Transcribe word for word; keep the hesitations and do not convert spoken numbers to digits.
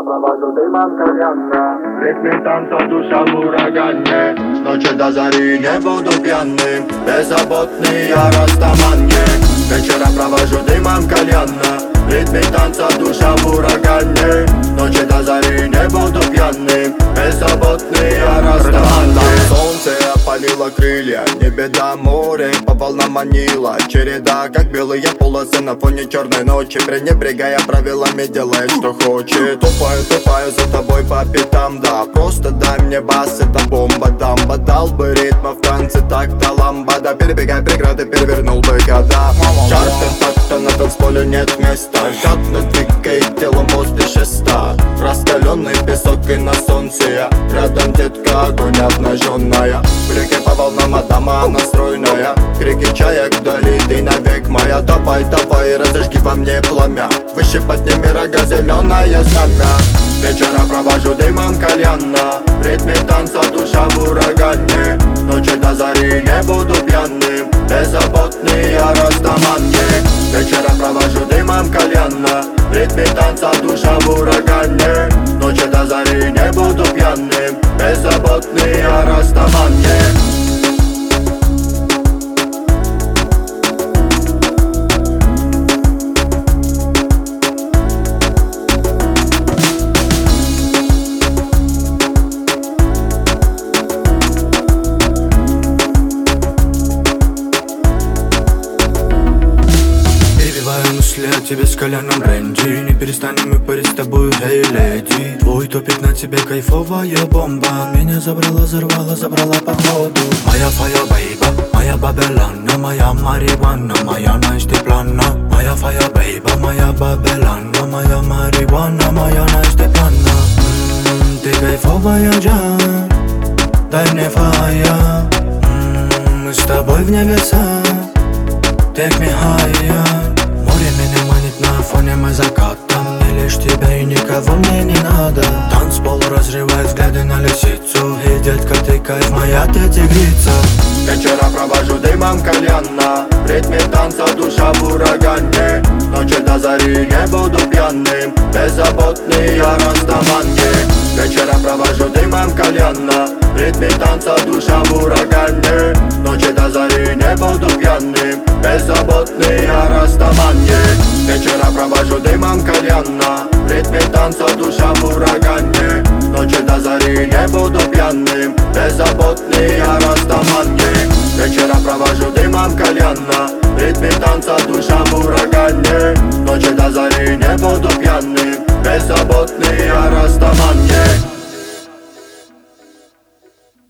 Вечера провожу дымом кальянно, в ритме танца душа в урагане. Ночи до зари не буду пьяным, беззаботный я растаманье. Вечера провожу дымом кальянно, в ритме танца душа в урагане. Ночи до зари не буду пьяным, беззаботный я растаманье. Солнце опалило крылья, не беда, море по волнам манило. Череда, как белые полосы на фоне черной ночи. Пренебрегая правилами, делай что хочет. Тупаю, тупаю за тобой по пятам, да. Просто дай мне бас, это бомба, дамба. Дал бы ритма в танце, так-то ламбада. Перебегай преграды, перевернул бы года. Чарты так-то на танцполе нет места. Жадно двигает телом возле шеста. Раскаленный песок и на солнце я. Рядом детка, огонь обнаженная. В реке по волнам, а дома настроенная. Крики чаек вдали, ты навек моя. Давай, давай, разожги во мне пламя. Выше подними рога, зеленое знамя. Вечера провожу дымом кальянно, в ритме танца душа в урагане. Ночи до зари не буду пьяным, беззаботный я растаманье. Вечера провожу дымом кальянно, в ритме танца душа в урагане. Ночи до зари не буду пьяным, беззаботный я растаманье. Мысли о тебе с коленом рэнди. Не перестанем мы парить с тобой, эй, леди. Твой топик на тебе кайфовая бомба. Меня забрала, взорвала, забрала походу. Моя фая бейба, моя бабелана, моя марихуана, моя настя плана. Моя фая бейба, моя бабелана, моя марихуана, моя настя плана. Ммм, ты кайфовая джан, дай мне фая. Ммм, мы с тобой в небеса, take me higher. Море меня манит на фоне мы закатом. Не лишь тебя и никого мне не надо. Танцпол разрывает взгляды на лисицу. И детка ты кайф, моя ты тигрица. Вечера провожу дымом кальянно, в ритме танца душа в урагане. Ночи до зари не буду пьяным, беззаботный я растаманье. Вечера провожу дымом кальянно, в ритме танца душа в урагане. Ночи до зари не буду пьяным, беззаботный я растаманье. Вечера провожу дымом кальянно, в ритме танца душа в урагане. Ночи до зари не буду пьяным, беззаботный я растаманье. Вечера провожу дымом кальянно, в ритме танца душа в урагане. Ночи до зари не буду пьяным, беззаботный я растаманье.